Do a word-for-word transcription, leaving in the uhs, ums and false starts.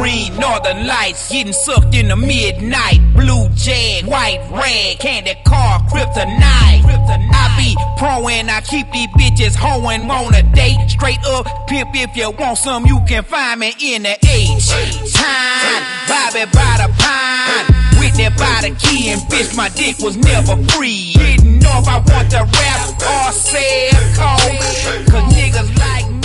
green, northern lights, getting sucked in the midnight. Blue jag, white rag, candy car, kryptonite. I be pro and I keep these bitches hoeing on a date. Straight up pimp, if you want some, you can find me in the H time. Bobby by the pine, with that by the key, and bitch, my dick was never free. Didn't know if I want to rap or sell coke, cause niggas like me